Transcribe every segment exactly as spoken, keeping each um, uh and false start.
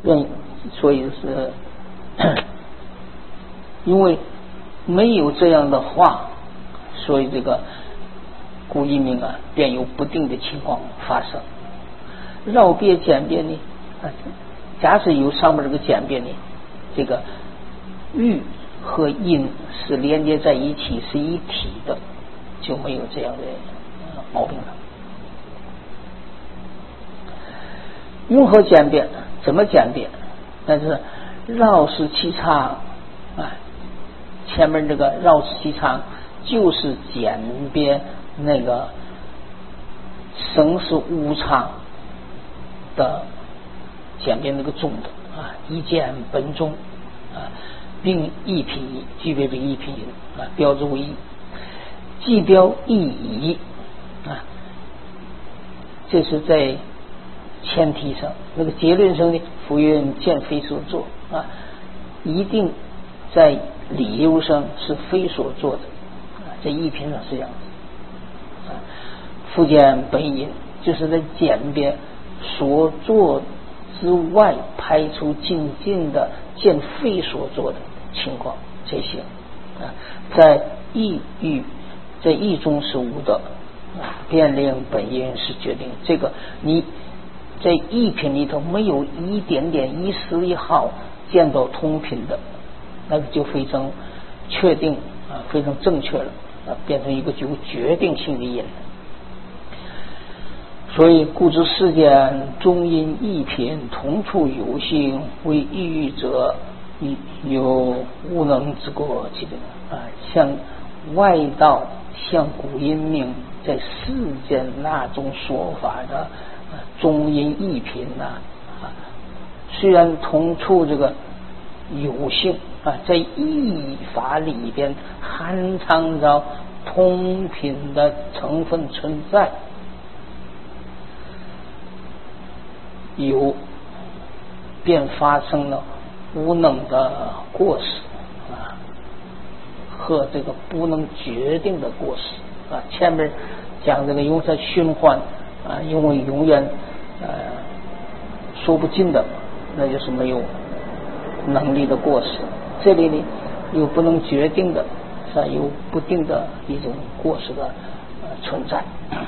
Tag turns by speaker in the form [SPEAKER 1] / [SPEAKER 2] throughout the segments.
[SPEAKER 1] 愿所以是因为没有这样的话，所以这个古译名啊便有不定的情况发生。绕别简别呢，啊，假使有上面这个简别呢，这个玉和音是连接在一起是一体的，就没有这样的毛病了。用和简别怎么简别？但是绕时气长啊，前面这个绕时气长就是简别那个生是无常的简别那个中的啊，一简本中啊，并一品一具备这一品音啊，标之为一，既标一乙啊，这是在前提上，那个结论上呢，复云见非所作啊，一定在理由上是非所作的啊，在一品上是这样子啊。复见本因，就是在简别所作之外排除进进的见非所作的情况，这些啊，在意欲在意中是无的啊，变令本因是决定这个你。在一品里头没有一点点一丝一毫见到通品的，那个就非常确定啊，非常正确了啊，变成一个具有决定性的因。所以故知世间中因一品同处有性，为异域者有无能之过即的啊，像外道像古因命在世间那种说法的中因一品呐、啊，虽然同处这个有性啊，在义法里边含藏着通品的成分存在，有便发生了无能的过失啊，和这个不能决定的过失啊。前面讲这个永在循环啊，因为永远呃说不尽的，那就是没有能力的过失。这里呢有不能决定的，是吧？有不定的一种过失的、呃、存在。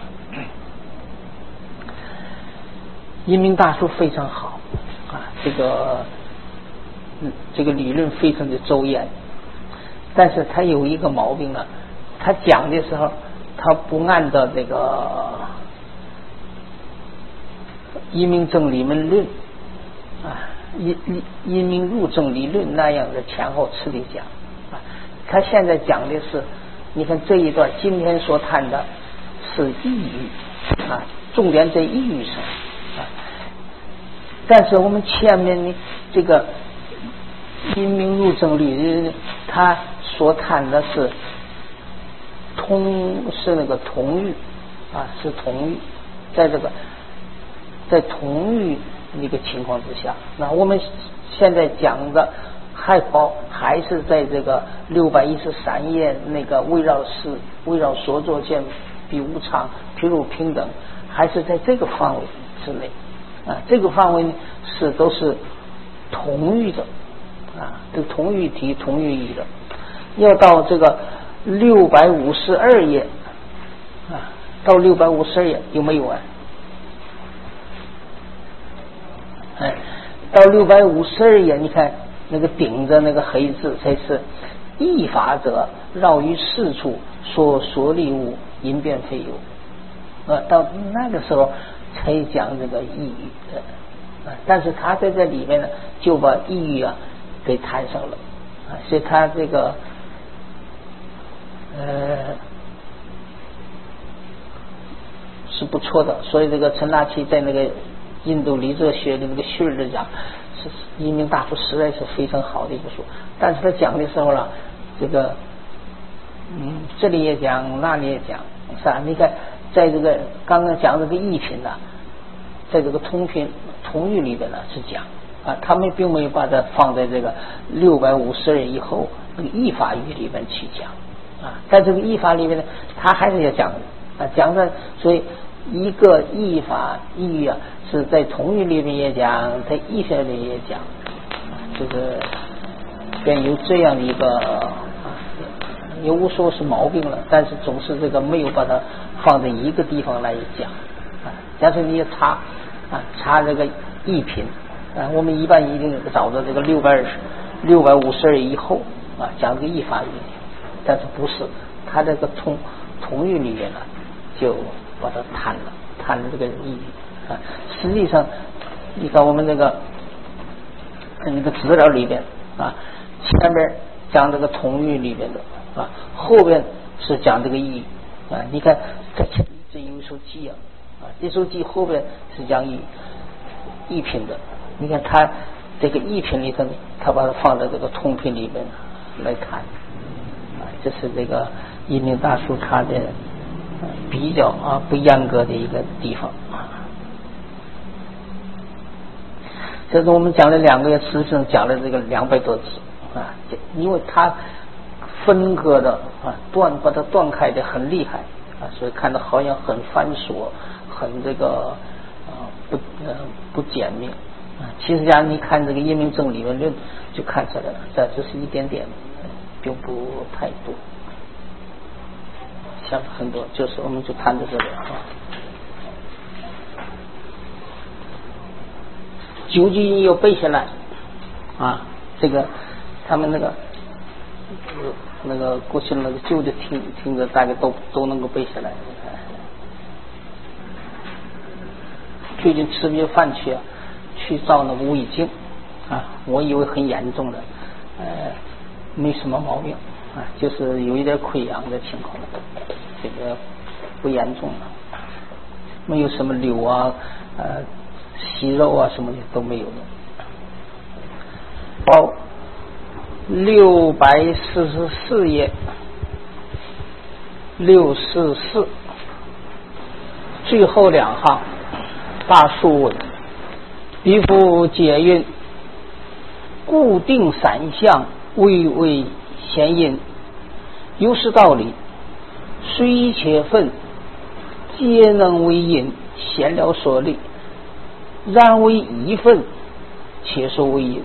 [SPEAKER 1] 因明大术非常好啊，这个嗯这个理论非常的周延，但是他有一个毛病啊，他讲的时候他不按照这个因明正理论论啊，因因因明入正理论那样的前后次第讲啊。他现在讲的是，你看这一段今天所谈的是意语啊，重点在意语上啊。但是我们前面呢，这个因明入正理论，他所谈的是通是那个同域啊，是同域，在这个在同域那个情况之下，那我们现在讲的还包还是在这个六百一十三页那个围绕是围绕所作见比无常譬如平等，还是在这个范围之内啊。这个范围呢是都是同域的啊，这个同域体同域义的。要到这个六百五十二页啊，到六百五十二页有没有啊？哎，到六百五十二页，你看那个顶着那个黑字才是义法者绕于四处所所立物因变非有啊，到那个时候才讲这个意语的啊，但是他在这里面呢就把意语啊给谈上了啊，所以他这个呃是不错的。所以这个陈纳奇在那个印度理哲学的那个序儿里讲，是因明大术实在是非常好的一个书。但是他讲的时候呢，这个嗯这里也讲那里也讲，是吧？你看在这个刚刚讲这个义品呢，在这个通品同域里边呢是讲啊，他们并没有把它放在这个六百五十页以后那个义法语里面去讲啊，在这个义法里面呢，他还是要讲啊，讲的。所以一个义法义啊，是在同语里面也讲，在义学里也讲，就是便有这样的一个啊，也无说是毛病了，但是总是这个没有把它放在一个地方来讲啊。假设你查啊查这个义品啊，我们一般一定找到这个六百二十六百五十二以后啊，讲这个义法义，但是不是他这个同同语里面呢，就把它谈了谈了这个意义啊。实际上你看我们这个那个资料里边啊，前面讲这个同语里面的啊，后边是讲这个意义啊。你看这这有一首记啊啊，这首记后边是讲义义品的，你看他这个义品里头，他把它放在这个同品里面来谈啊，这是这个一名大叔他的比较啊不严格的一个地方啊。这是我们讲了两个月，实际上讲了这个两百多字啊，因为它分割的啊断把它断开的很厉害啊，所以看到好像很繁琐，很这个啊不呃不简明啊。其实讲你看这个阴明正理论论就看出来了，这只是一点点，并不太多。像很多，就是我们就谈到这里啊。九句音又背下来啊，这个他们那个那个过去那个旧的听听着，大家都都能够背下来。最近吃不饭去啊，去照那个胃镜啊，我以为很严重的，呃，没什么毛病啊，就是有一点溃疡的情况，这个不严重了，没有什么瘤啊，呃，息肉啊什么的都没有的。好，六百四十四页，六四四，最后两行，大数文，彼夫解韵，固定散项，微微弦音，有是道理，虽且分，皆能为音，闲聊所立，然为一分，且说为音。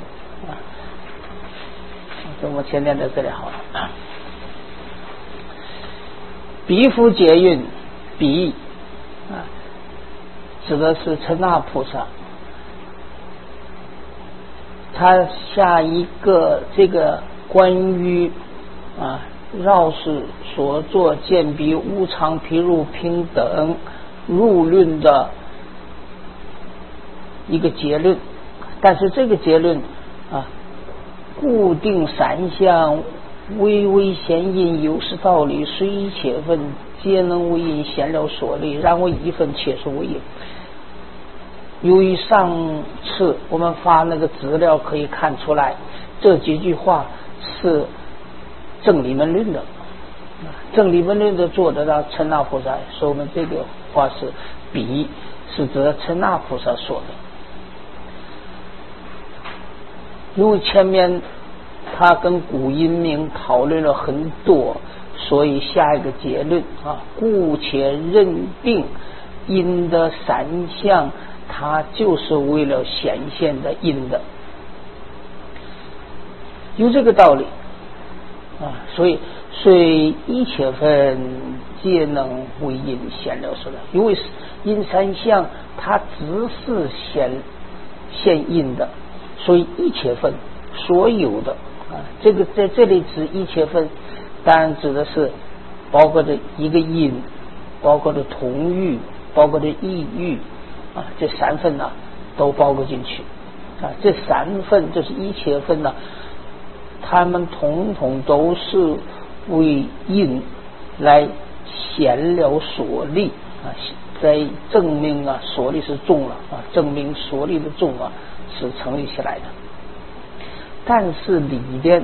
[SPEAKER 1] 这我先念到这里好了。彼夫解韵，彼啊，指的是陈那菩萨，他下一个这个关于啊绕世所作见彼无常譬如平等入论的一个结论，但是这个结论啊，固定散项，微微弦音，有是道理，虽且分，皆能为因，闲聊所立，然为一分，且说为因。由于上次我们发那个资料可以看出来，这几句话是正理门论的，正理门论的作者的陈那菩萨说，我们这个话是彼是指陈那菩萨说的。因为前面他跟古阴明讨论了很多，所以下一个结论啊，故且认定因的散项，它就是为了显现的因的，有这个道理啊，所以虽一切分，皆能为因，显了说的，因为因散项它只是显现因的，所以一切分所有的啊，这个在这里指一切分，当然指的是包括着一个因，包括着同域，包括着异域啊，这三分呢、啊、都包括进去啊。这三分就是一切分呢、啊，他们统统都是为因来显了所立啊，在证明啊所立是众了啊，证明所立的众啊是成立起来的。但是里边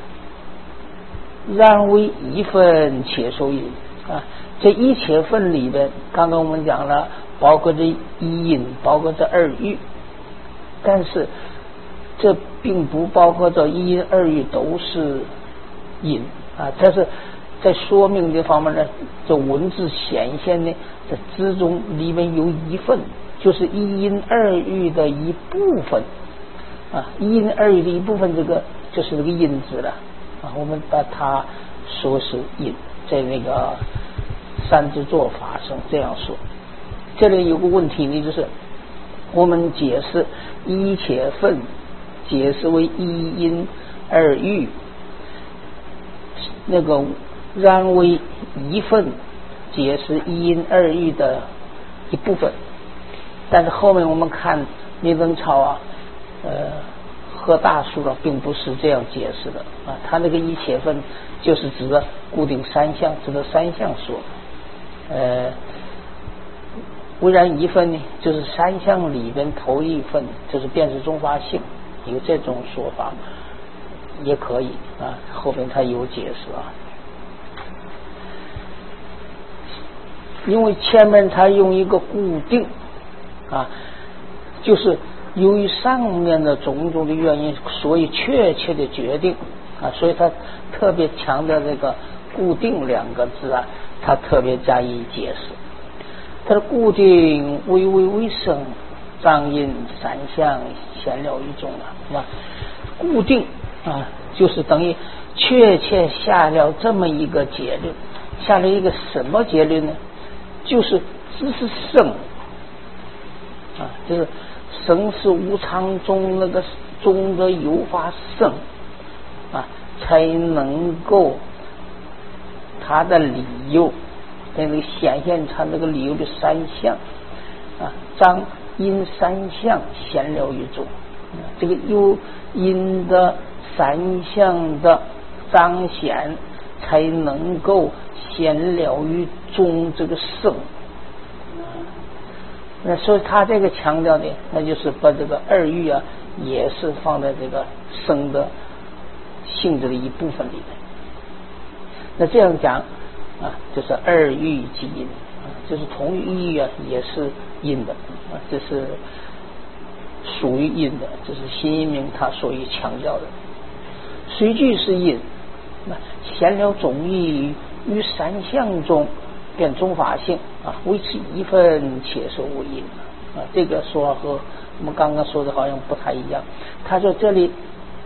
[SPEAKER 1] 然为一分，且说因啊，这一切分里边，刚刚我们讲了，包括这一因，包括这二喻，但是这并不包括这一因二喻都是因啊，这是在说明这方面呢，这文字显现呢，这之中里面有一份，就是一音二语的一部分啊，一音二语的一部分，这个就是这个音字了啊，我们把它说是音，在那个三字作法上这样说。这里有个问题呢，就是我们解释一且分，解释为一音二语，那个然为一份，解释一音二语的一部分。但是后面我们看林文超啊，呃，和大书了，并不是这样解释的啊。他那个一且分就是指的固定三项，指的三项说。呃，为然一分呢，就是三项里边头一分，就是辨识中发性，有这种说法也可以啊。后边他有解释啊。因为前面他用一个固定啊，就是由于上面的种种的原因，所以确切的决定啊，所以他特别强调这个固定两个字啊，他特别加以解释。他的固定微微微声，张音三项显了一种啊，是吧？固定啊，就是等于确切下了这么一个结论，下了一个什么结论呢？就是只是生啊，就是生是无常中那个中的有法生啊，才能够它的理由，那个显现它那个理由的三项啊，张因三项显了一种，这个有因的三项的彰显，才能够显了于中这个生。那所以他这个强调的，那就是把这个二语啊，也是放在这个生的性质的一部分里面。那这样讲啊，就是二语即音啊，就是同一语啊，也是音的啊，这是属于音的，这是新一明他所以强调的。随句是音，那显了总义于三项中变中法性啊，维持一分且受为音啊，这个说和我们刚刚说的好像不太一样。他说这里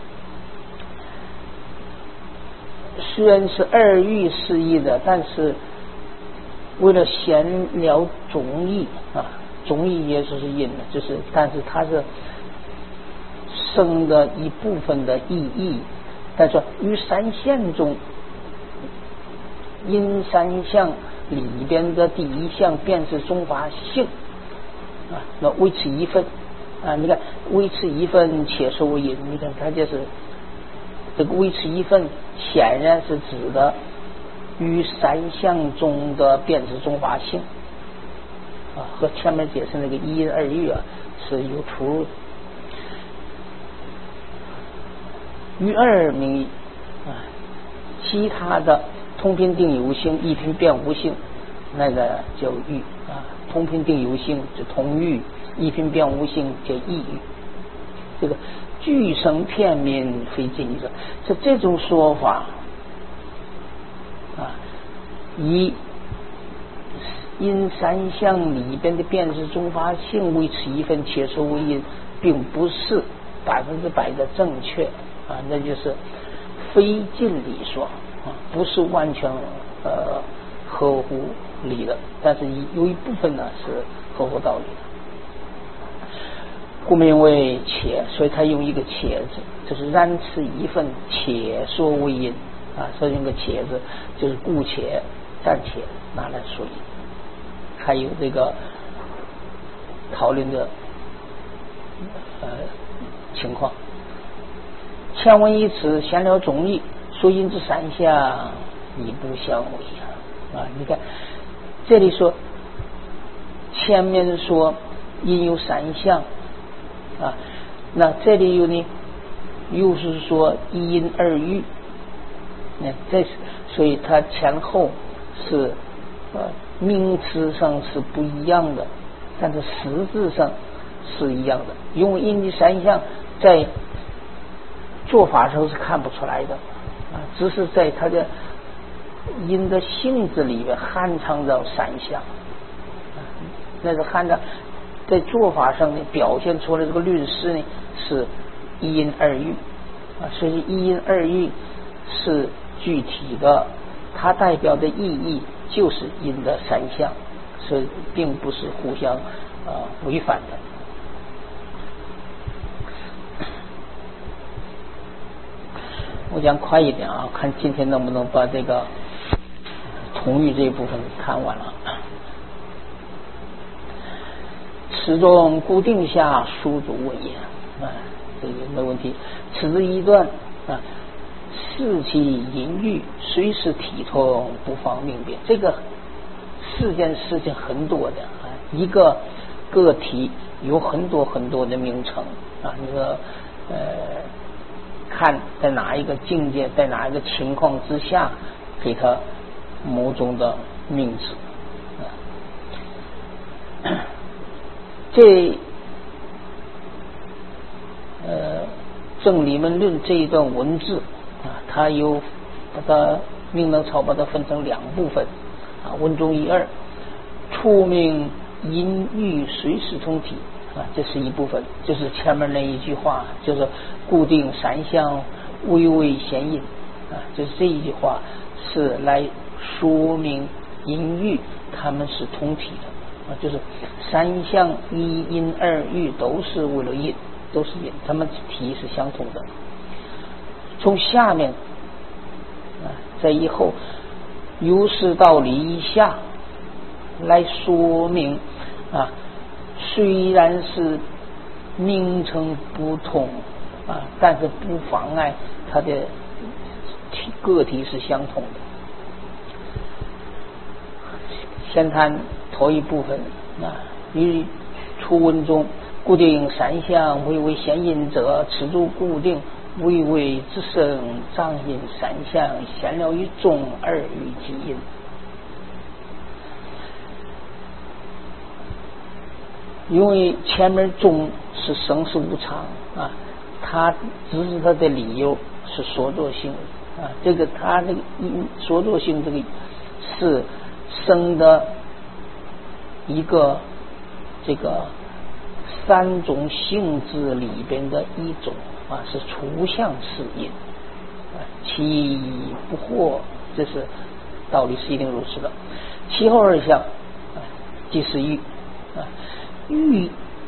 [SPEAKER 1] 虽然是二语释义的，但是为了显了总义啊，总义也就是音的，就是但是它是生的一部分的意义。但是于三项中，因三项里边的第一项便是中法性啊，那维持一分啊，你看维持一分且受为音，你看它就是这个维持一分，显然是指的于三项中的便是中法性啊，和前面解释那个一音二语啊是有出入的。于二名义啊，其他的通品定有性，一品变无性，那个叫喻啊。通品定有性就通喻，一品变无性叫异喻。这个句声片面非尽义者，是这种说法啊，以因三项里边的辨识中发性维持一分且受为音，并不是百分之百的正确啊，那就是非尽理说啊，不是完全呃合乎理的，但是有一部分呢是合乎道理的。故名为且，所以他用一个且字，就是然此一分且说为音啊，所以用个且字就是故且暂且拿来说音。还有这个讨论的呃情况。前文一词显了总义，说因之三项以不相违啊！你看这里说前面说因有三项啊，那这里有呢又是说一因二喻，那这所以它前后是呃名词上是不一样的，但是实质上是一样的。因为因的三项在做法时候是看不出来的啊，只是在它的音的性质里面含藏着三项，那是含着在做法上呢表现出来这个律诗呢是一音二韵啊，所以一音二韵是具体的，它代表的意义就是音的三项，所以并不是互相呃违反的。我讲快一点啊，看今天能不能把这个同语这一部分看完了。此中固定下书主问也啊，这个没问题。此之一段啊，视其淫欲，虽是体通，不妨明辨。这个四件事情很多的啊，一个个体有很多很多的名称啊，你说呃。看在哪一个境界，在哪一个情况之下，给他某种的名字。这呃正理门论这一段文字啊，它有把它命能草把它分成两部分啊，文中一二，初命音欲随时通体啊，这是一部分，就是前面那一句话，就是固定三项，微微显隐啊，就是这一句话是来说明音律它们是同体的啊，就是三项一音二律都是为了音，都是音，它们体是相同的。从下面啊，在以后由是道理以下来说明啊。虽然是名称不同啊，但是不妨碍它的体个体是相同的。先谈头一部分啊，于初文中固定三项，微微显隐者，此诸固定微微之声，障音三项，显了于中二语即音。因为前面中是生死无常啊，它只是它的理由是所作性啊，这个它这个所作性这个是生的一个这个三种性质里边的一种啊，是除相是因啊，其不惑，这是道理是一定如此的。其后二项啊，即是欲啊。欲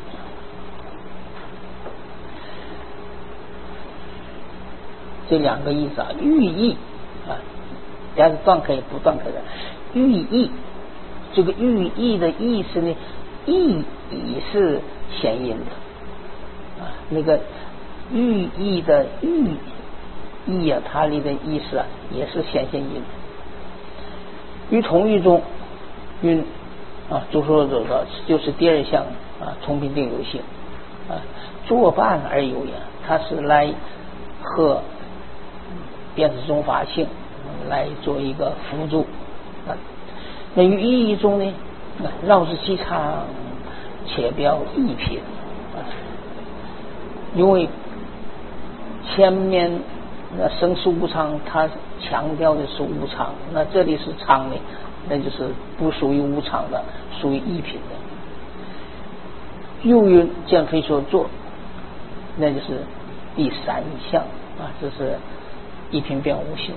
[SPEAKER 1] 这两个意思啊，欲意啊，但是断开不断开的欲意，这个欲意的意思呢，意已是显音的啊，那个欲意的欲意啊，它里的意思啊，也是显现音。于同语中云。啊，诸说者说就是第二项啊，同频定有性啊，作伴而有也，它是来和辨识中法性来做一个辅助啊。那于意义中呢，绕之其常，且标异品啊，因为前面那生死无常，它强调的是无常，那这里是常呢。那就是不属于无常的，属于一品的。又云见非所作，那就是第三项啊，这是一品变无性。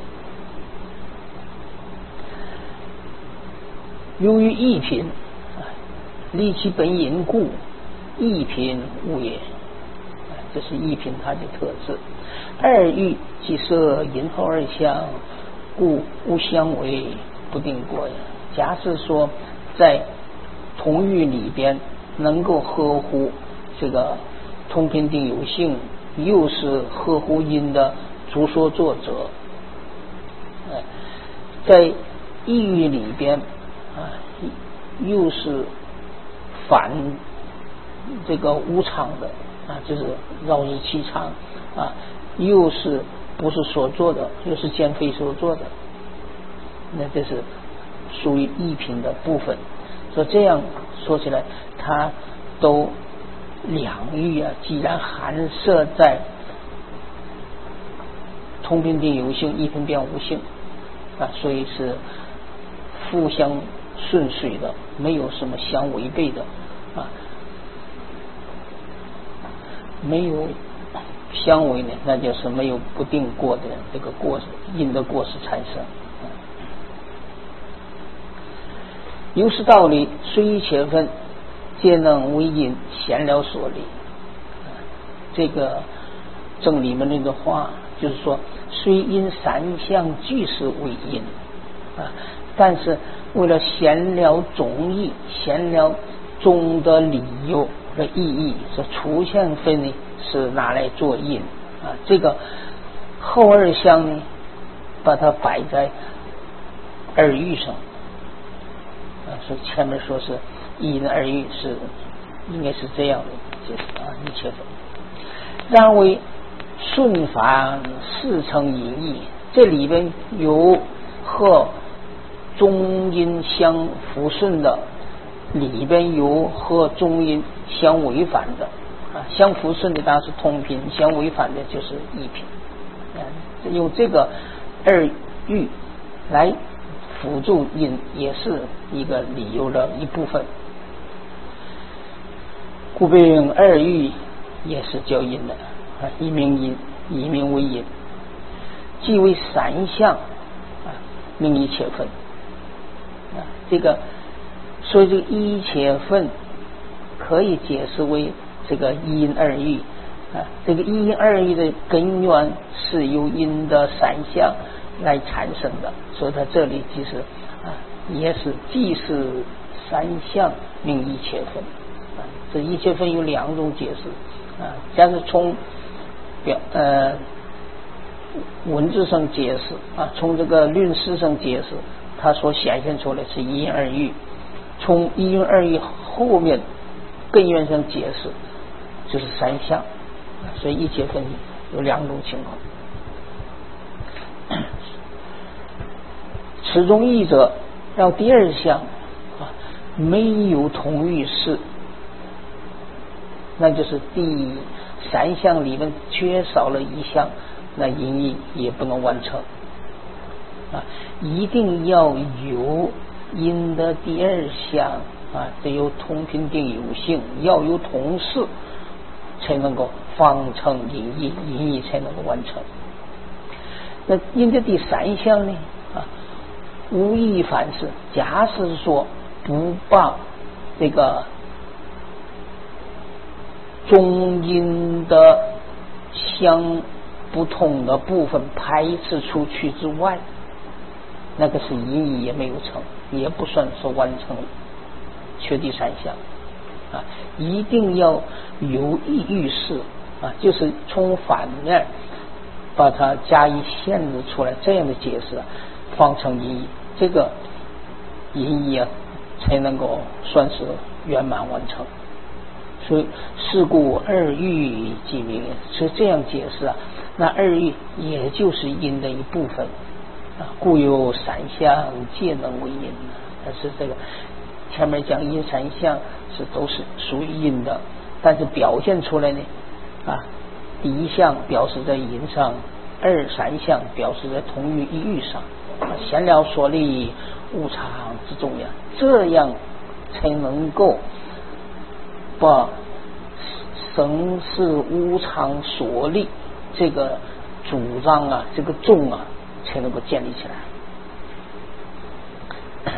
[SPEAKER 1] 由于一品啊，离其本因故，一品无也，这是一品它的特质。二欲即摄因后二项，故无相违。不定过呀。假设说在同语里边能够合乎这个同频定有性，又是合乎音的主说作者，哎，在意语里边啊，又是反这个无常的啊，就是绕日其常啊，又是不是所做的，又是见非所做的。那这是属于一品的部分，所以这样说起来，它都两欲啊，既然含摄在同频定有性，一品变无性啊，所以是互相顺遂的，没有什么相违背的啊，没有相违呢，那就是没有不定过的这个过因的过失产生。由是道理，虽一切分，皆能为因，闲了所立。这个正理门里的话，就是说，虽因三相俱是为因啊，但是为了闲了总义，闲了中的理由的意义，说出现分呢是拿来做因啊。这个后二相呢，把它摆在二欲上啊，所以前面说是因二欲是应该是这样的解释啊，一切分。然为顺法四成隐义，这里边有和中因相符顺的，里边有和中因相违反的啊，相符顺的当然是通品，相违反的就是异品啊，用这个二欲来辅助因，也是一个理由的一部分。故被用二欲也是叫因的啊，一名因，一名为因，即为三相啊，名一切分啊。这个所以这个一切分可以解释为这个因二欲啊。这个因二欲的根源是由因的三相来产生的，所以它这里其实啊也是既是三相名一切分啊。这一切分有两种解释啊，假如从表呃文字上解释啊，从这个论释上解释，它所显现出来是一因二欲；从一因二欲后面根源上解释就是三相，所以一切分有两种情况。此中义者，要第二项啊，没有同欲事，那就是第三项里面缺少了一项，那因义也不能完成啊！一定要有因的第二项啊，得有同品定有性，要有同事，才能够方成因义，因义才能够完成。那因的第三项呢啊，无异反是，假使说不把这个中因的相不同的部分排斥出去之外，那个是因义也没有成，也不算是完成缺第三项啊。一定要有意欲事啊，就是从反面把它加以限制出来，这样的解释方成因义，这个因义啊才能够算是圆满完成。所以是故二欲即名，所以这样解释啊，那二欲也就是因的一部分啊，故有三相皆能为因。但是这个前面讲因三相是都是属于因的，但是表现出来呢啊，第一项表示在因上，二三项表示在同于一欲上，闲了所立，无常之重要，这样才能够把生是无常所立这个主张啊，这个重啊，才能够建立起来。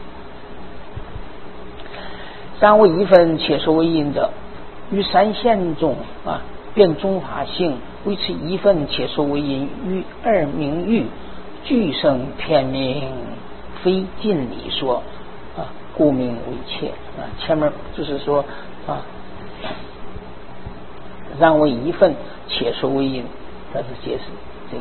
[SPEAKER 1] 三为一分且说为因者，于三现中啊，变中法性，为此一分且说为因，于二名欲俱生偏名，非尽理说啊，故名为切啊。前面就是说啊，让为一分且说为因，它是解释这个，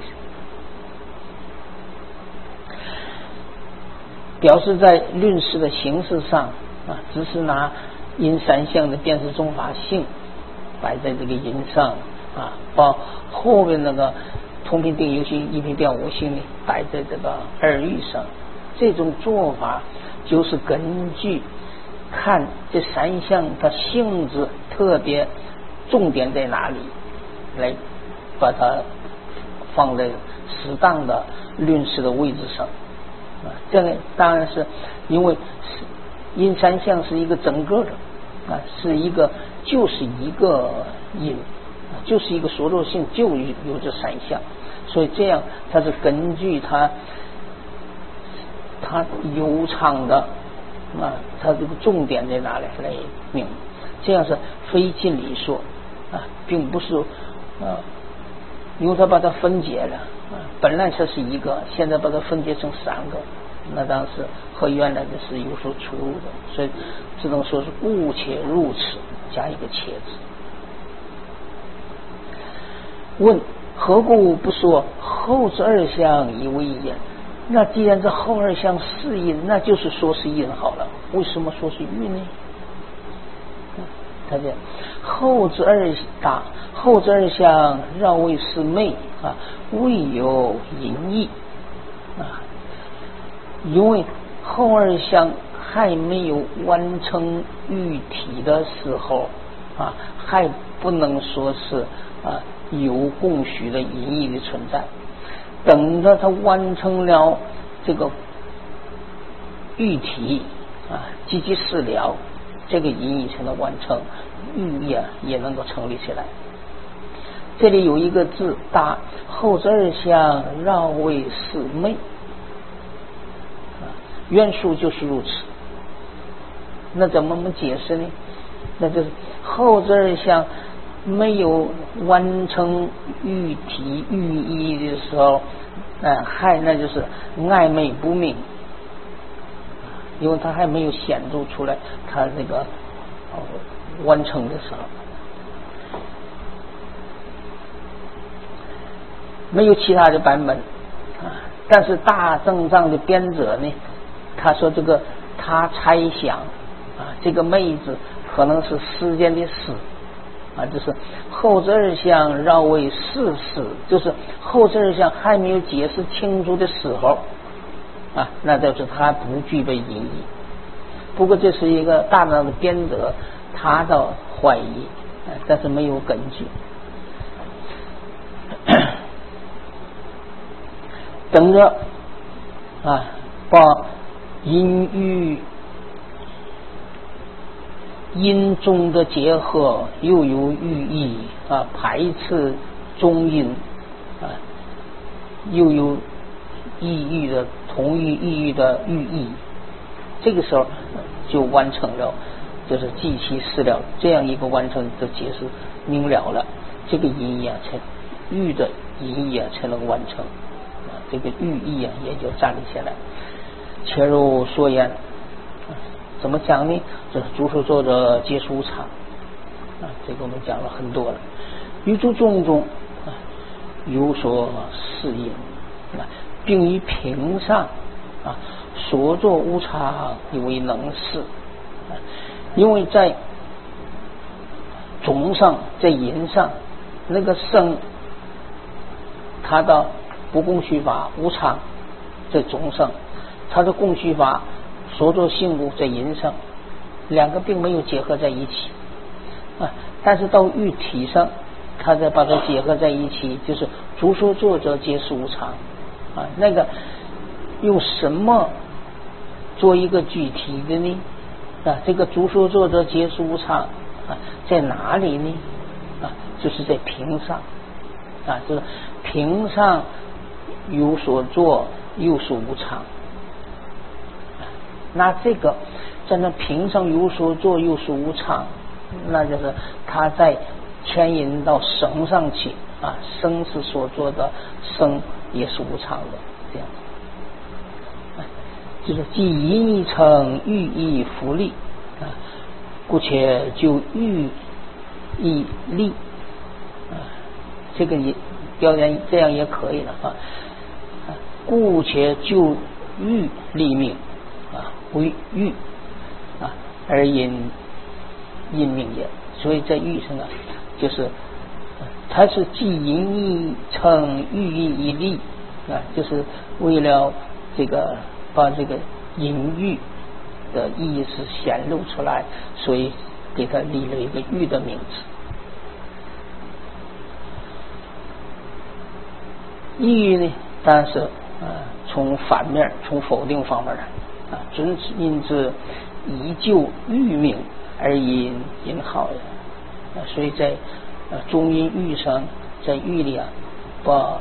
[SPEAKER 1] 表示在论事的形式上啊，只是拿因三项的辨识中法性摆在这个因上啊，把后面那个同品定有性、异品变无性呢摆在这个二欲上。这种做法就是根据看这三项的性质特别重点在哪里，来把它放在适当的论事的位置上啊，这个当然是因为是阴三相是一个整个的啊，是一个就是一个阴，就是一个所作性就有这三相，所以这样它是根据它它悠长的啊，它这个重点在哪里来命，这样是非尽理说啊，并不是啊，因为它把它分解了啊，本来它是一个，现在把它分解成三个，那当时和原来的是有所出入的，所以只能说是故且如此，加一个且字。问何故不说后之二相以为阴？那既然这后二相是阴，那就是说是阴好了，为什么说是欲呢？他讲后之二大后之二相绕为是昧啊，未有淫意啊，因为后二相还没有完成欲体的时候啊，还不能说是啊有供许的淫意的存在。等着他完成了这个欲体啊，积极事了，这个淫意才能完成，欲也也能够成立起来。这里有一个字大，后之二相绕为是昧，原书就是如此。那怎么解释呢？那就是后之二相没有完成欲体欲意的时候，呃，还那就是暧昧不明，因为他还没有显露出来他这个、呃、完成的时候，没有其他的版本啊。但是大正藏的编者呢，他说这个他猜想啊，这个昧字可能是时间的时啊，就是后之二相绕为是时，就是后之二相还没有解释清楚的时候啊，那就是他不具备淫意。不过这是一个大脑的编者他的怀疑，但是没有根据。等着啊，把淫欲阴中的结合又有寓意啊，排斥中阴啊，又有意义的同一意义的寓意，这个时候就完成了，就是记其事了，这样一个完成的解释明了了，这个意义啊才寓的意义啊才能完成啊，这个寓意啊也就站立下来。且如说言。怎么讲呢？这是著书作者皆是无常啊，这个我们讲了很多了。于诸种种啊有所适应啊，并于平上啊所作无常以为能事啊，因为在种上在淫上那个生他的不共虚法无常在种上，他的共虚法所作性故在淫上，两个并没有结合在一起啊，但是到欲体上他再把它结合在一起，就是著书作者皆是无常啊，那个用什么做一个具体的呢？啊，这个著书作者皆是无常啊，在哪里呢？啊，就是在平上啊，就是平上有所作又是无常。那这个在那平上有所作又是无常，那就是他在牵引到生上去啊，生是所做的，生也是无常的，这样就是即淫一成欲意福利啊，故且就欲意利啊，这个也表演这样也可以了啊，故且就欲利命啊，为欲啊而因因命也，所以在欲上啊，就是它是既淫意成欲意以利啊，就是为了这个把这个淫欲的意思显露出来，所以给它立了一个欲的名字。欲呢，当然是啊从反面从否定方面来啊，尊因之以就欲命而因引好人啊，所以在啊中音喻上，在喻里啊把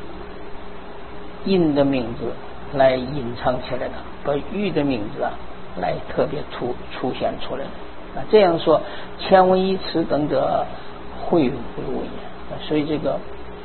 [SPEAKER 1] 印的名字来隐藏起来了，把喻的名字啊来特别突出现出来了啊，这样说千文一词等者会为无也啊，所以这个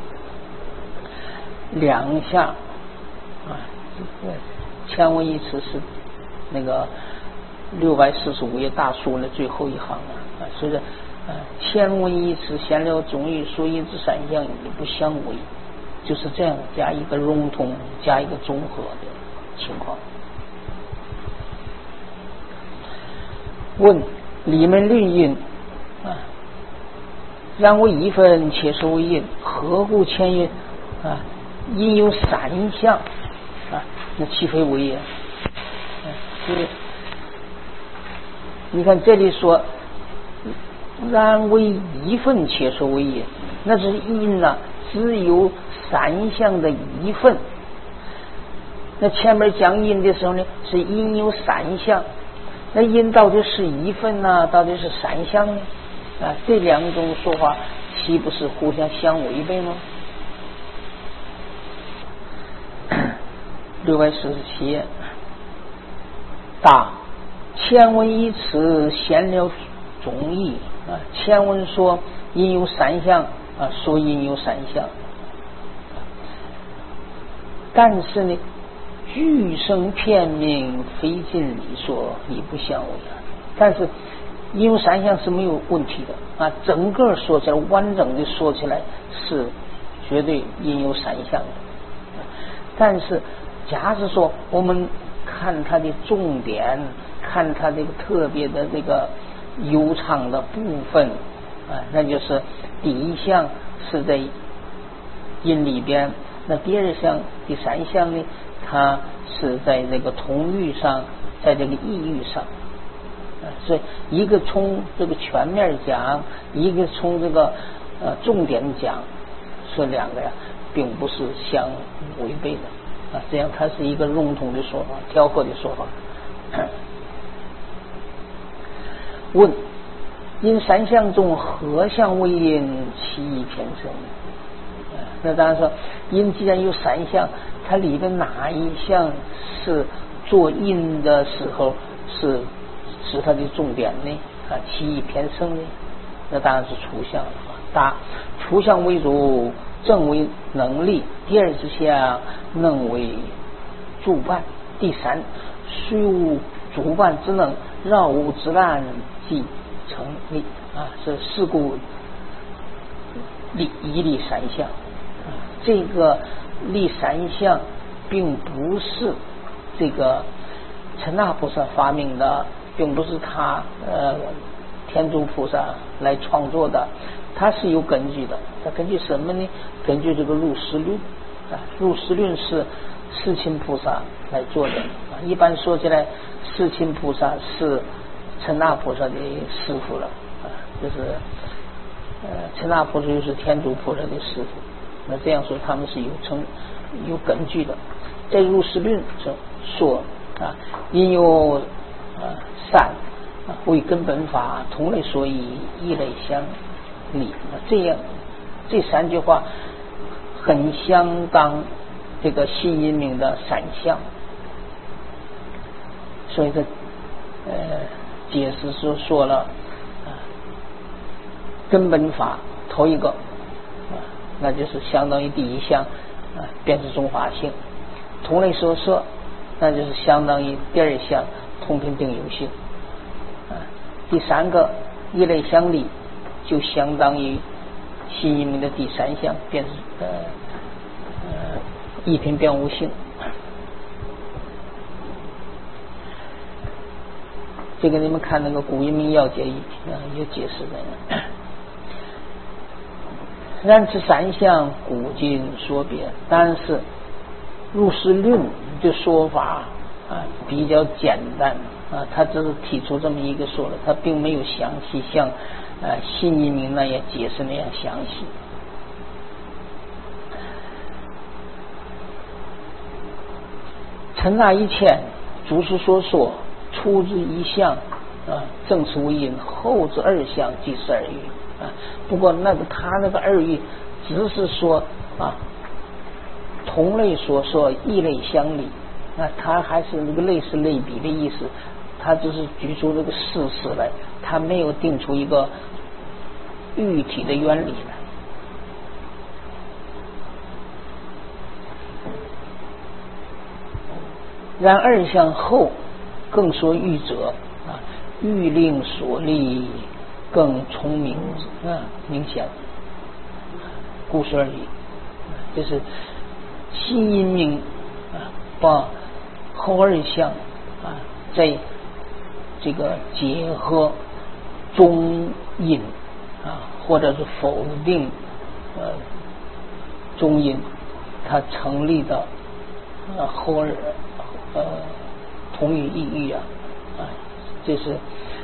[SPEAKER 1] 两下啊，千文一词是那个六百四十五页大书的最后一行啊，所以说啊，千文一词闲聊总义说音之三项也不相违，就是这样加一个融通，加一个综合的情况。问里面律音啊，然为一分且说为音，何故千音啊？因有三项啊，那岂非为也？所以你看这里说然为一分且说为音，那是音啊只有三项的一份。那前面讲音的时候呢，是音有三项，那音到底是一份呢、啊，到底是三项呢？啊，这两种说法岂不是互相相违背吗？六百四十七页，答：前文一词闲聊总义啊，前文说音有三项啊，说音有三项，但是呢，句声片名非尽理说，理不相违啊。但是音有三项是没有问题的啊，整个说起来，完整的说起来是绝对音有三项的。但是假使说我们看它的重点，看它这个特别的这个悠长的部分啊，那就是第一项是在音里边，那第二项第三项呢，它是在这个同语上，在这个意语上啊，所以一个从这个全面讲，一个从这个呃重点讲，这两个呀并不是相违背的啊，这样它是一个融通的说法，调和的说法。问：因三项中何项为音，其义偏深？那当然说，音既然有三项，它里边哪一项是做音的时候是是它的重点呢？啊，其义偏深呢？那当然是初项了。答：初项为主，正为能力；第二之项能为主办；第三虽无主办之能，绕物之难即成立啊，是事故立一立三项。这个立三项并不是这个陈那菩萨发明的，并不是他呃天竺菩萨来创作的，它是有根据的。它根据什么呢？根据这个入世论啊，入世论是世亲菩萨来做的啊。一般说起来，世亲菩萨是陈那菩萨的师傅了啊，就是呃陈那菩萨就是天竺菩萨的师傅。那这样说，他们是有成有根据的。在入世论中说啊，因有呃善啊为根本法，同类所以异类相离。这样这三句话很相当这个新音名的三项，所以这呃解释说说了啊，根本法头一个啊，那就是相当于第一项啊，便是中法性；同类所摄，那就是相当于第二项同品定有性啊。第三个异类相离，就相当于新音名的第三项，便是呃呃异品变无性。这个你们看那个古音名要解啊有解释的。然此三项古今说别，但是入世论的说法啊比较简单啊，他只是提出这么一个说了，他并没有详细像啊新音名那样解释那样详细。 陈那一欠，祖师所说，出之一相啊，正是为因，后之二相即是二喻啊。不过那个他那个二喻只是说啊，同类所说，异类相离啊，他还是那个类似类比的意思，他只是举出这个事实来，他没有定出一个喻体的原理来。然二相后更说喻者啊，喻令所立更聪明啊明显，故事而已。这是新因明啊，把后二相啊，在这个结合中因啊，或者是否定呃中因，它成立的呃后二呃同语异喻啊啊，这是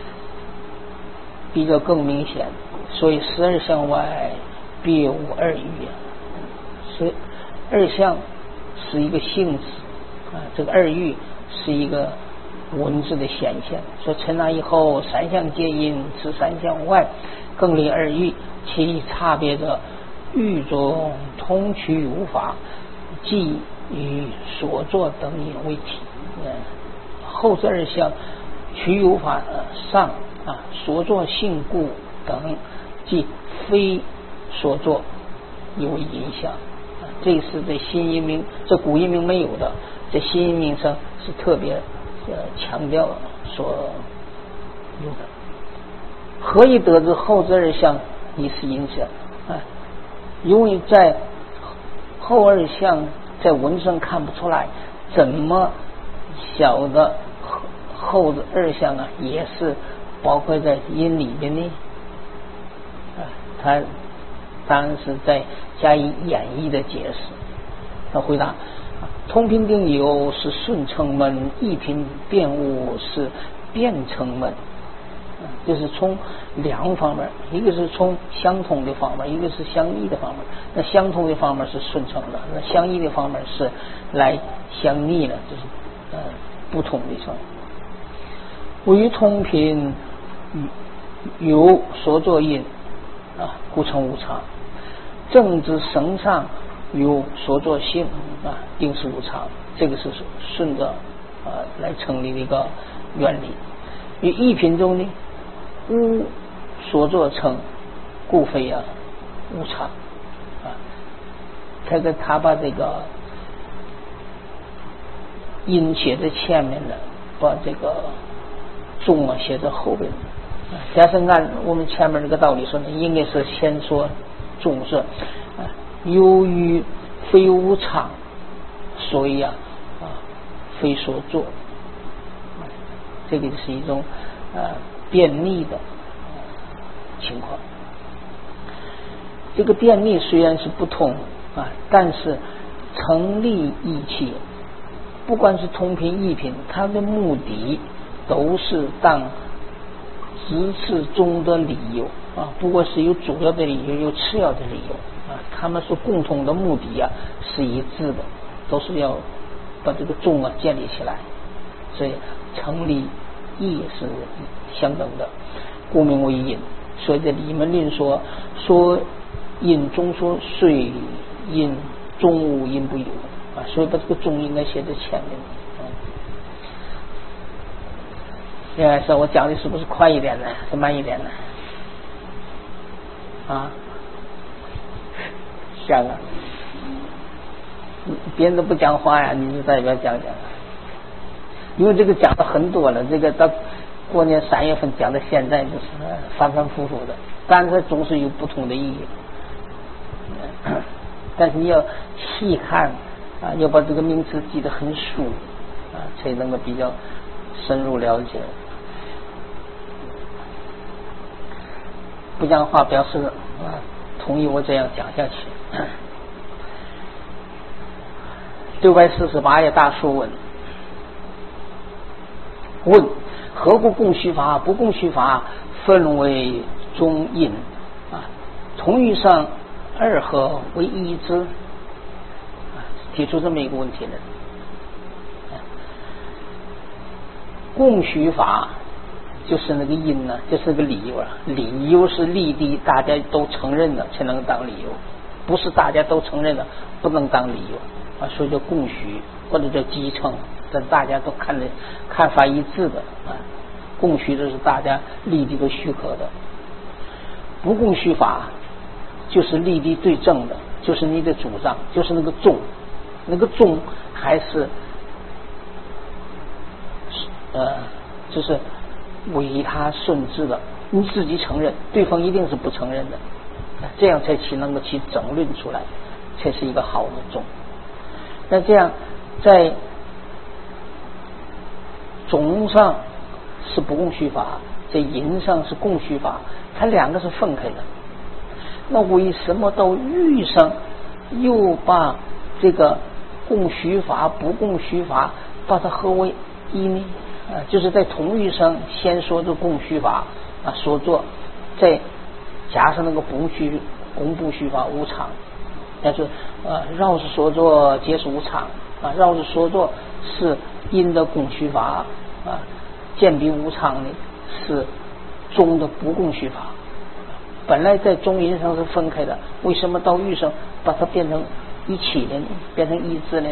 [SPEAKER 1] 比较更明显。所以十二相外别无二喻啊，所以二相是一个性质啊，这个二喻是一个文字的显现。说陈那以后三相皆因，此三相外更立二喻，其差别者喻中通取无法，即与所作等因为体。嗯，后之二相取有法上啊，所作性故等，即非所作有影响。啊，这是在新因明，这古因明没有的，在新因明上是特别呃强调所有的。何以得知后之二相亦是因相？啊，因为在后二相在文字上看不出来，怎么晓得后的二相啊也是包括在因里面呢？啊，他当然是在加以演绎的解释。他回答：通品定有是顺承门，异品辩误是辩承门。就是从两方面，一个是从相同的方面，一个是相异的方面。那相同的方面是顺承的，那相异的方面是来相逆的，就是呃不同的方面。位于通品有所作因啊，故称无常；正之绳上有所作性啊，定是无常。这个是顺着啊来成立的一个原理。于异品中呢，无所作成，故非啊无常啊。他跟他把这个因写在前面的，把这个中啊写在后边。假设按我们前面这个道理说呢，应该是先说中是啊，由于非无常，所以啊啊非所作。这个是一种呃辩逆的情况。这个辩逆虽然是不同啊，但是成立义气，不管是同品异品，它的目的都是当直次中的理由啊，不过是有主要的理由，有次要的理由啊，他们说共同的目的啊是一致的，都是要把这个中啊建立起来。所以成立义是相等的，故名为因。所以在理门论说说因中说虽因中无因不有啊，所以把这个中应该写在前面。另外说我讲的是不是快一点呢，还是慢一点呢？啊，像啊，别人都不讲话呀，你就代表讲讲。因为这个讲的很多了，这个到过年三月份讲到现在就是反反复复的，但是总是有不同的意义。但是你要细看啊，要把这个名词记得很熟啊，才能够比较深入了解。不讲话表示啊同意我这样讲下去。六百四十八页大书文。问何故共须法不共须法分为中因啊？同语上二合为一之啊？提出这么一个问题来。 供需法就是那个因呢，就是那个理由啊，理由是立地大家都承认的才能当理由，不是大家都承认的不能当理由啊，所以叫供需或者叫基称，这大家都看的看法一致的啊。供需的是大家立地都许可的，不供需法就是立地对正的，就是你的主张，就是那个宗，那个宗还是呃，就是为他顺治的，你自己承认，对方一定是不承认的，这样才起能够起争论出来，才是一个好的宗。那这样在宗上是不供需法，在因上是供需法，它两个是分开的。那为什么到欲上又把这个供需法不供需法把它合为一呢？啊，就是在同欲上先说这供需法啊，说作再加上那个不需供不需法无常，但是呃绕是说作皆是无常啊，绕是说作是因的供需法啊，见彼无常呢是宗的不供需法。本来在中因上是分开的，为什么到欲上把它变成一起了呢？变成一致了呢？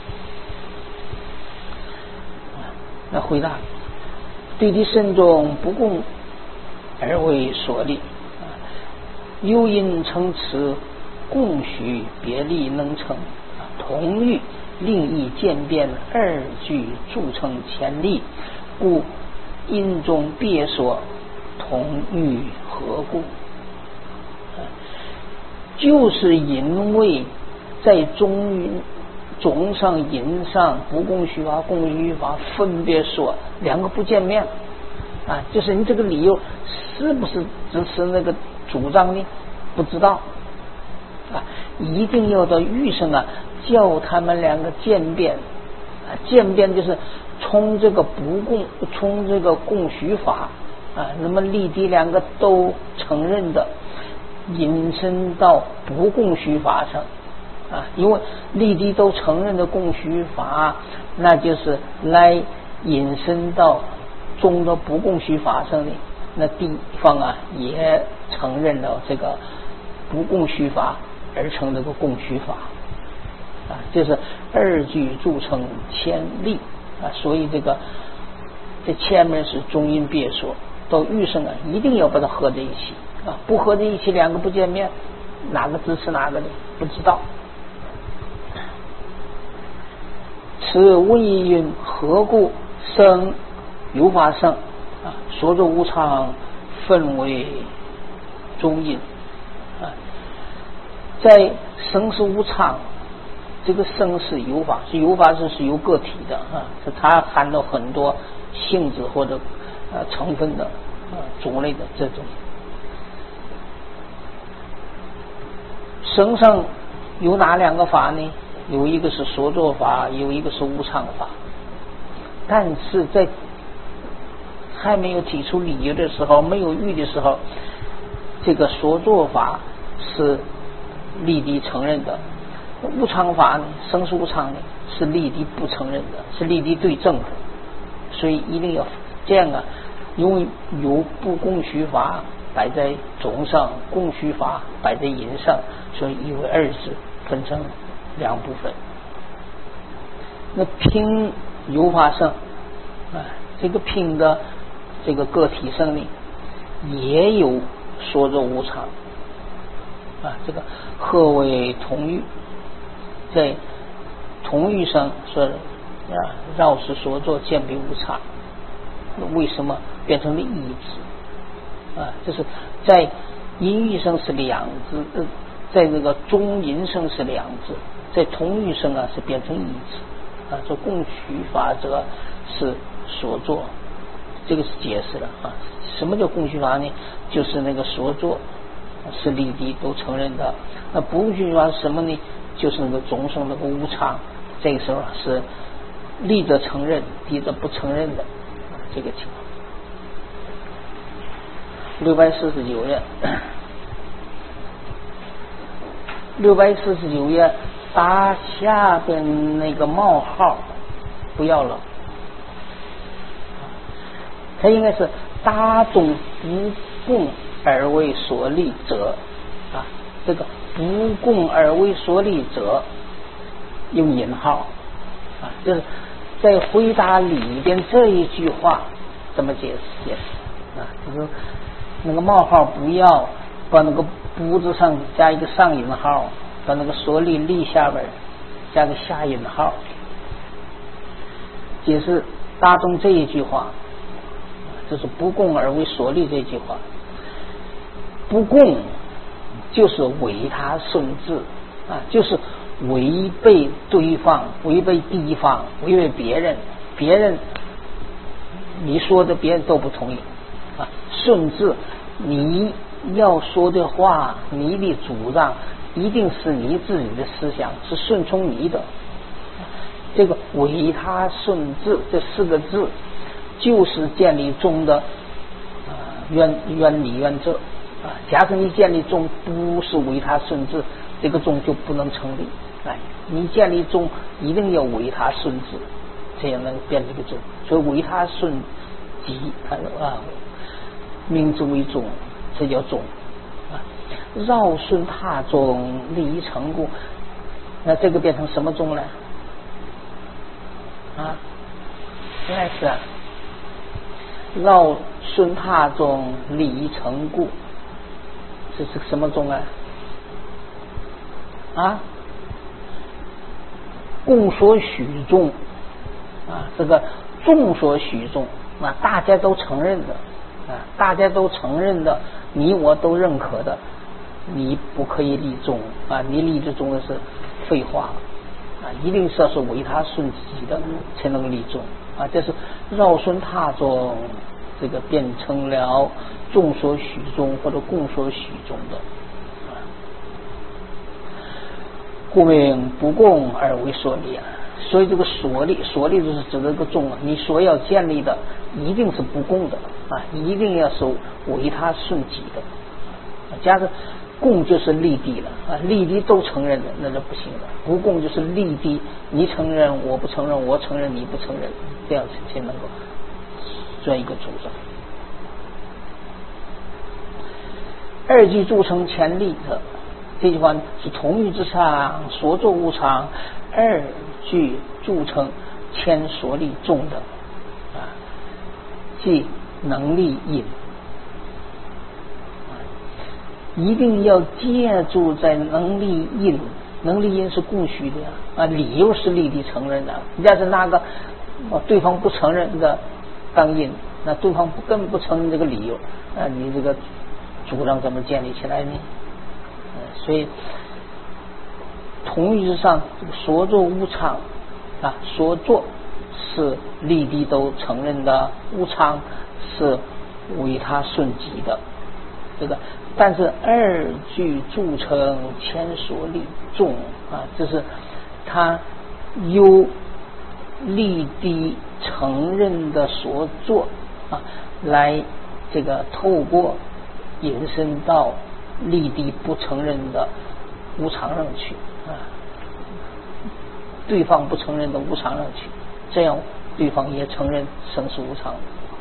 [SPEAKER 1] 那回答：对地身中不供而为所立，由因成此供需别立能成，同欲另一渐变二句铸成前例，故因中别说同欲何故？就是因为在中中上因上不供需法供需法分别说两个不见面啊，就是你这个理由是不是支持那个主张呢？不知道啊，一定要到欲上啊叫他们两个渐变啊，渐变就是从这个不供从这个供需法啊，那么立地两个都承认的引申到不供需法上啊，因为立地都承认的供需法，那就是来引申到中的不供需法上的那地方啊，也承认了这个不供需法而成这个供需法啊，就是二句铸成前例啊，所以这个这前面是中因别说，到欲上啊一定要把它合在一起啊，不合在一起两个不见面，哪个支持哪个的不知道。此问一云何故生有法生啊？说着无常分为中因啊，在生是无常，这个生是有法，是有法是是有个体的啊，是它含到很多性质或者呃成分的啊种类的这种。生上有哪两个法呢？有一个是说作法，有一个是无常法。但是在还没有提出理由的时候，没有欲的时候，这个说作法是立地承认的，无常法呢，生是无常呢，是立地不承认的，是立地对正的。所以一定要这样啊，因为有不供需法摆在中上，供需法摆在因上，所以因为二字分成两部分。那拼有法生啊，这个拼的这个个体生命也有说着无常啊，这个何为同欲？在同欲上说啊，绕是说作见彼无常，那为什么变成了一字啊？就是在音域上是两字，呃，在这个中音上是两字，在同欲上啊是变成一字啊。这供需法则是所作，这个是解释了啊。什么叫供需法呢？就是那个所作是立地都承认的。那不供需法是什么呢？就是那个众生那个无常，这个时候是立的承认，立的不承认的这个情况。六百四十九页，六百四十九页打下边那个冒号不要了， 它应该是大众不共而为所立者啊，这个不共而为所立者用引号啊，就是在回答里边这一句话怎么解释解释啊，就是那个冒号不要把那个不字上加一个上引号，把那个所立立下边加个下引号，解释大众这一句话，就是不共而为所立这句话。不共就是违他顺治啊，就是违背对方，违背第一方，违背别人，别人你说的别人都不同意啊。顺治你要说的话，你的主张一定是你自己的思想，是顺从你的。这个违他顺治这四个字，就是建立宗的呃原原理原则啊。假设你建立宗不是违他顺治，这个宗就不能成立。哎，你建立宗一定要违他顺治，这样能变这个宗。所以违他顺己啊，名之为宗，这叫宗啊。绕顺他宗，利益成故，那这个变成什么宗呢？啊，应该是啊，绕顺他宗，利益成故，这是什么宗啊？啊，共所许宗啊，这个众所许宗啊，大家都承认的啊，大家都承认的，你我都认可的，你不可以立宗啊，你立这宗的是废话啊，一定是要是为他顺己的才能立宗啊，这是绕顺他宗，这个变成了众所许宗或者共所许宗的。故名不共而为所立啊，所以这个所立，所立就是指这个宗啊，你所要建立的一定是不共的啊，一定要是为他顺己的。假设共就是立地了啊，立地都承认的，那就不行了。不共就是立地，你承认我不承认，我承认你不承认，这样才能够做一个主张。二句铸成前立者。这句话是同欲之上，所作无常，二句铸成前所立众的啊，即能立因，一定要借助在能立因，能立因是供需的啊，理由是立地承认的。要是那个对方不承认的当因，那对方不根本不承认这个理由，啊，你这个主张怎么建立起来呢？所以同欲之上，所作无常啊，所作是立地都承认的，无常是为他顺己的。这个，但是二句铸成前所立众啊，就是他由立地承认的所作啊，来这个透过引申到立地不承认的无常上去啊，对方不承认的无常上去，这样对方也承认生死无常。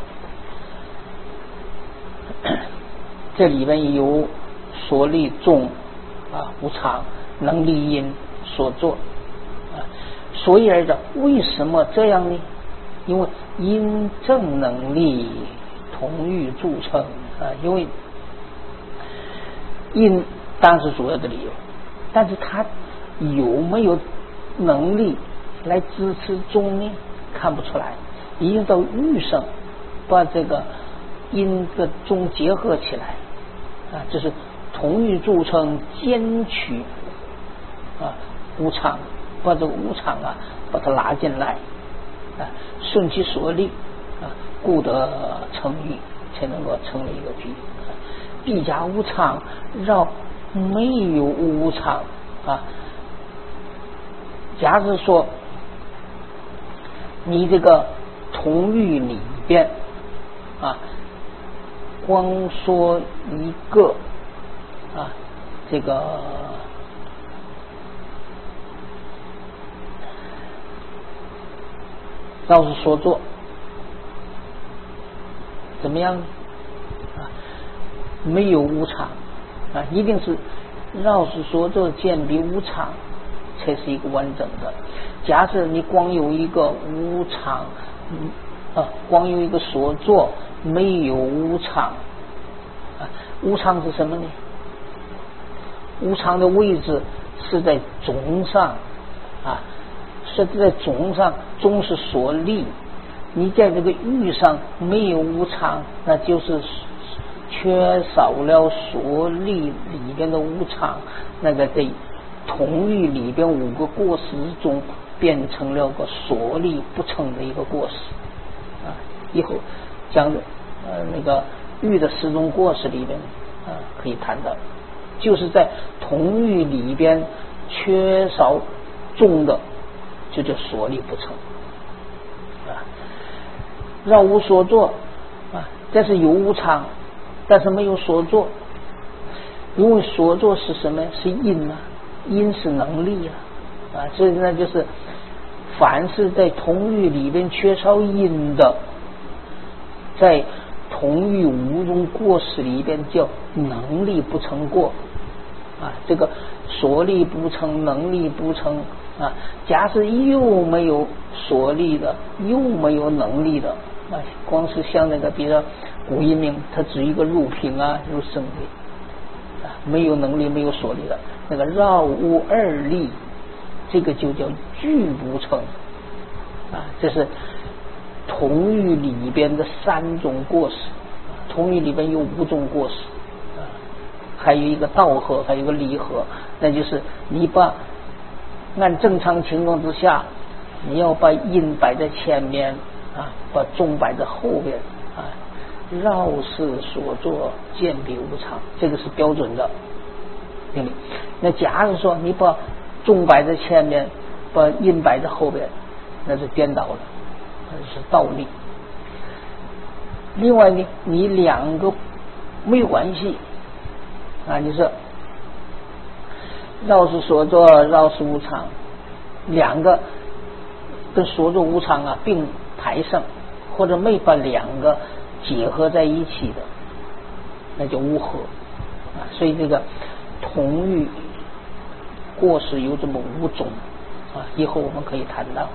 [SPEAKER 1] 这里边有所立众啊，无常能立因所作啊，所以而讲，为什么这样呢？因为因正能力同欲铸成啊，因为因当然是主要的理由，但是他有没有能力来支持宗呢？看不出来。一定到欲上把这个因跟宗结合起来啊，就是同欲铸成兼取啊无常，把这个无常啊把它拉进来啊，顺其所立啊，故得成欲，才能够成为一个句。必加无常，绕没有无常啊。假如说你这个同欲里边啊，光说一个啊，这个倒是说作怎么样啊？没有无常啊，一定是绕是所作见比无常才是一个完整的。假设你光有一个无常，啊，光有一个所作，没有无常啊，无常是什么呢？无常的位置是在中上啊，是在中上，中是所立。你在这个欲上没有无常，那就是缺少了所立里边的无常，那个在同欲里边五个过失中变成了个所立不成的一个过失啊。以后讲呃那个欲的十种过失里边啊可以谈到，就是在同欲里边缺少中的，就叫所立不成啊。绕无所作啊，但是有无常，但是没有所作，因为所作是什么？是因啊，因是能力啊啊，所以那就是凡是在同欲里边缺少因的，在同欲五种过失里边叫能力不成过啊，这个所立不成，能力不成啊。假使又没有所立的，又没有能力的啊，光是像那个，比如说古一命，它只一个入品啊，入生的啊，没有能力，没有所立的，那个绕无二力，这个就叫俱不成啊。这是同欲里边的三种过失，同欲里边有五种过失啊，还有一个道合，还有一个离合，那就是你把按正常情况之下，你要把因摆在前面啊，把中摆在后边啊，绕是所作见比无常，这个是标准的定理。那假如说你把中摆在前面，把因摆在后边，那是颠倒了，那是倒立。另外呢，你两个没有关系啊，你说绕是所作，绕是无常，两个跟所作无常啊并排上，或者没把两个结合在一起的，那叫无合啊。所以这个同欲过失有这么五种啊，以后我们可以谈到。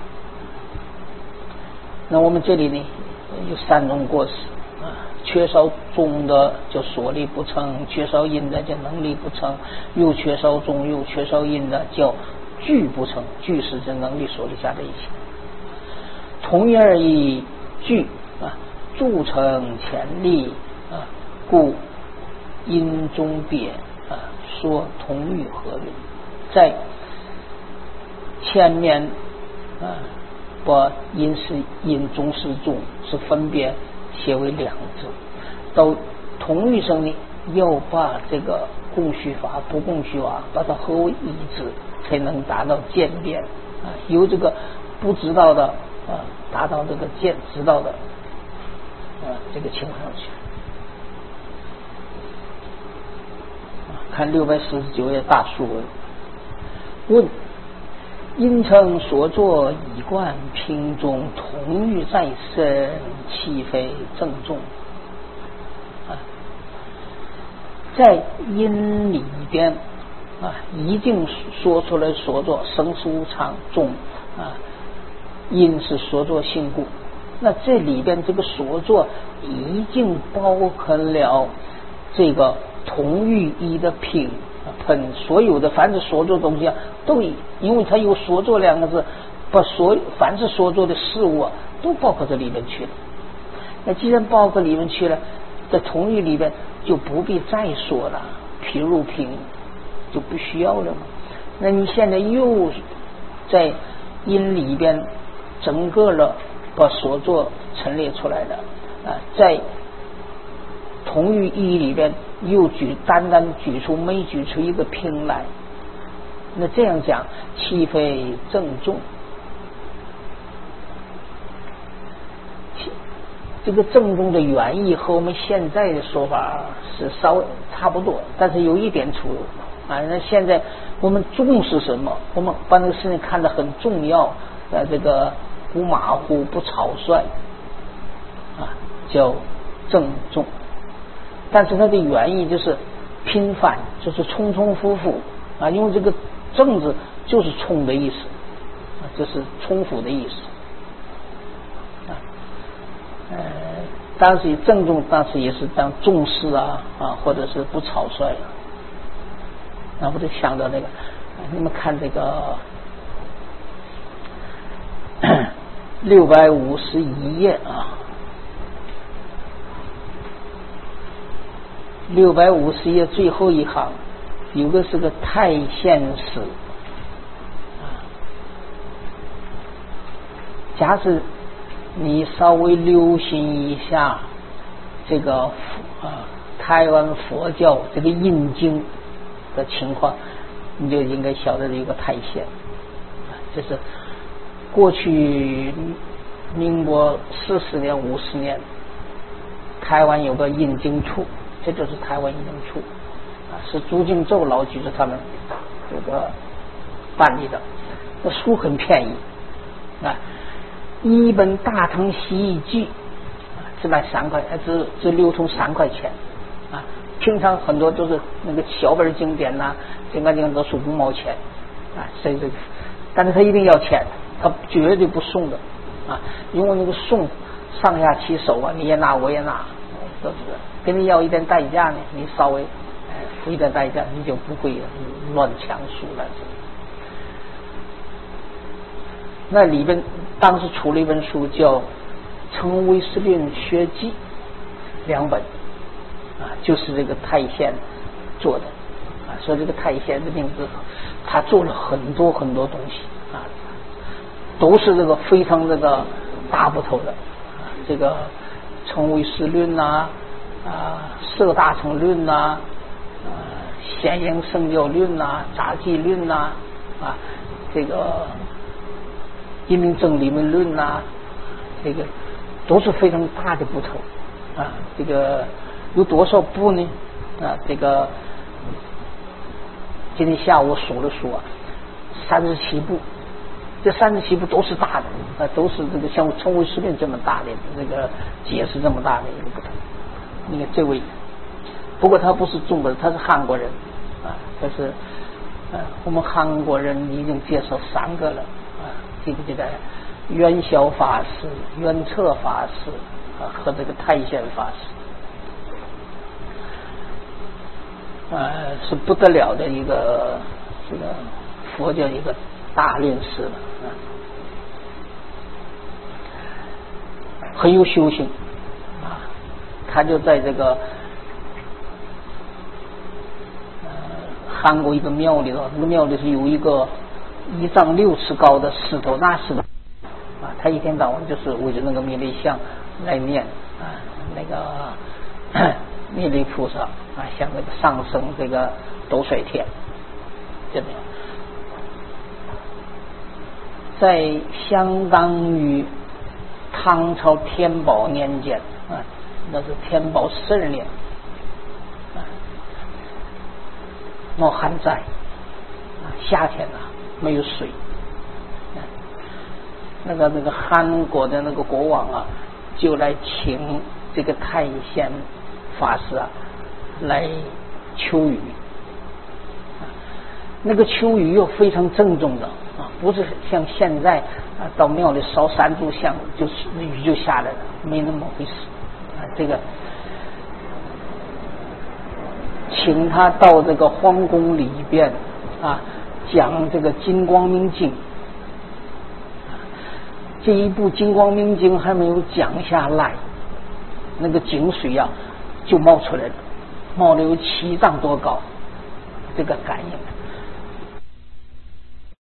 [SPEAKER 1] 那我们这里呢有三种过失啊，缺少中的叫所立不成，缺少因的叫能力不成，又缺少中又缺少因的叫俱不成，俱是这能力所立加在一起。同一而异，俱啊，铸成前例啊，故因中别啊，说同欲合律，在前面啊，把因是因，中是中，是分别写为两字。到同欲上呢，要把这个供需法、不供需法把它合为一字，才能达到渐变啊。由这个不知道的啊，达到这个渐知道的啊这个情况去。看六百四十九页大书文，问因成所作以贯平中，同欲在身，岂非正中啊？在因里边啊，一定说出来所作生死无常，中啊，因是所作性故。那这里边这个所作已经包含了这个同欲一的品喷，所有的凡是所作的东西啊，都因为它有所作两个字，把所凡是所作的事物啊，都包括这里面去了。那既然包括里面去了，在同欲里边就不必再说了，譬如品就不需要了嘛。那你现在又在因里边整个了把所作陈列出来了啊，在同欲一里边又举单单举出没举出一个品来，那这样讲岂非正中？这个正中的原意和我们现在的说法是稍微差不多，但是有一点出入啊。那现在我们重视什么？我们把那个事情看得很重要，呃，这个不马虎不草率啊，叫郑重，但是它的原意就是频繁，就是重重复复啊，因为这个郑字就是重的意思啊，这是重复的意思啊。呃，当时郑重，当时也是当重视啊啊，或者是不草率啊。那我就想到那个，你们看这个六百五十一页啊。六百五十页最后一行有个是个太县史啊，假使你稍微留心一下这个啊台湾佛教这个印经的情况，你就应该晓得有个太县，就是过去民国四十年五十年台湾有个印经处，这就是台湾印经处啊，是朱敬宙老居士他们这个办理的。那书很便宜啊，一本《大唐西域记》啊，只卖三块，只只流通三块钱啊。平常很多都是那个小本经典呐、啊，金刚经都是五毛钱啊，所以这个，但是他一定要钱，他绝对不送的啊，因为那个送上下其手啊，你也拿我也拿，都是跟你要一点代价呢，你稍微付一点代价，你就不会乱抢书了。那里边当时出了一本书叫《成唯识论学记》，两本啊，就是这个太宪做的啊。说这个太宪的名字，他做了很多很多东西啊，都是这个非常这个大部头的啊，这个成唯识论呐。啊，摄大乘论呐、啊，呃，显应圣教论呐、啊，杂记论呐、啊，啊，这个一明正理论论呐、啊，这个都是非常大的部头啊。这个有多少部呢？啊，这个今天下午数了数啊，三十七部。这三十七部都是大的啊，都是这个像成唯识论这么大的，这个解释这么大的一个部头。你看这位，不过他不是中国人，他是韩国人啊。但是，呃，我们韩国人已经介绍三个了啊，这个这个元宵法师、元彻法师啊和这个太宪法师，呃，是不得了的一个这个佛教一个大论师了啊，很有修行。他就在这个呃韩国一个庙里头，那个庙里是有一个一丈六尺高的石头，那石头啊，他一天到晚就是围着那个弥勒像来念啊，那个弥勒菩萨啊，像那个上升这个斗水天，这样，在相当于唐朝天宝年间啊。那是天宝十二年，啊，闹旱灾，啊，夏天啊没有水，啊，那个那个韩国的那个国王啊，就来请这个太宪法师啊来求雨，啊，那个求雨又非常郑重的啊，不是像现在啊到庙里烧三炷香就是雨就下来了，没那么回事。这个请他到这个皇宫里边啊，讲这个《金光明经》，这一部《金光明经》还没有讲下来，那个井水啊就冒出来了，冒了有七丈多高，这个感应